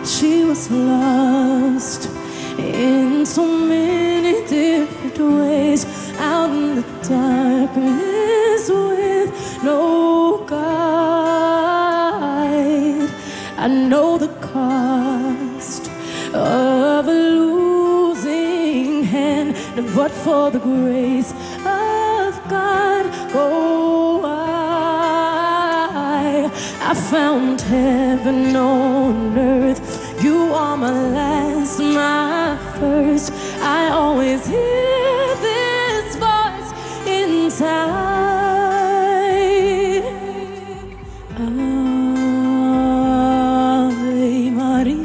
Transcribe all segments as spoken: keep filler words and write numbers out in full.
she was lost in so many different ways, out in the darkness with no guide. I know the cost of a losing hand, but for the grace of God, oh, I, I found heaven on earth. You are my last, my first. I always hear this voice inside. Ave Maria.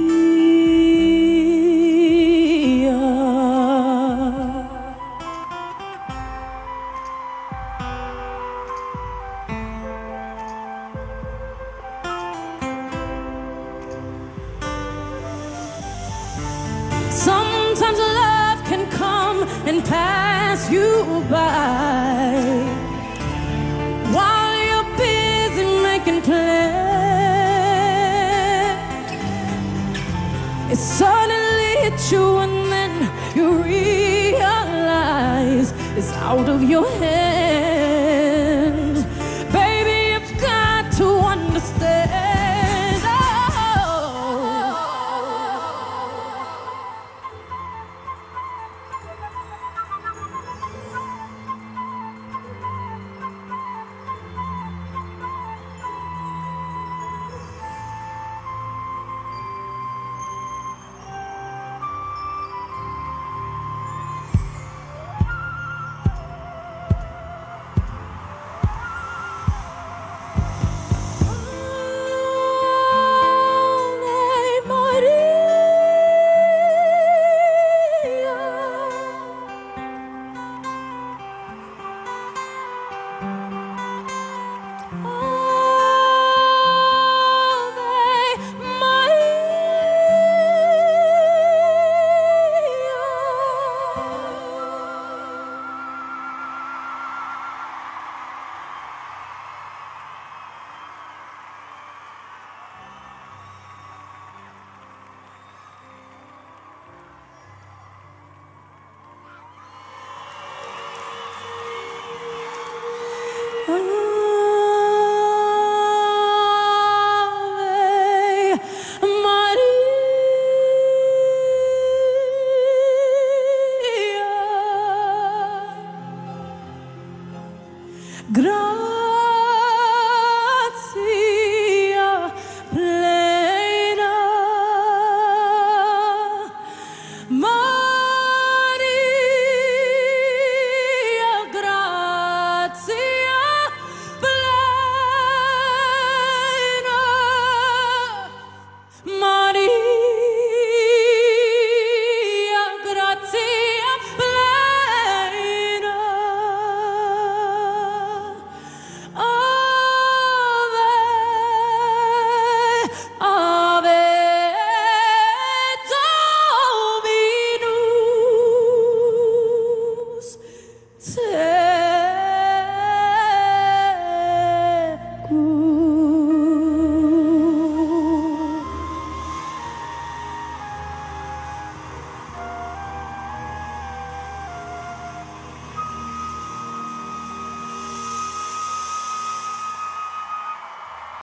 Sometimes love can come and pass you by while you're busy making plans. It suddenly hits you and then you realize it's out of your head.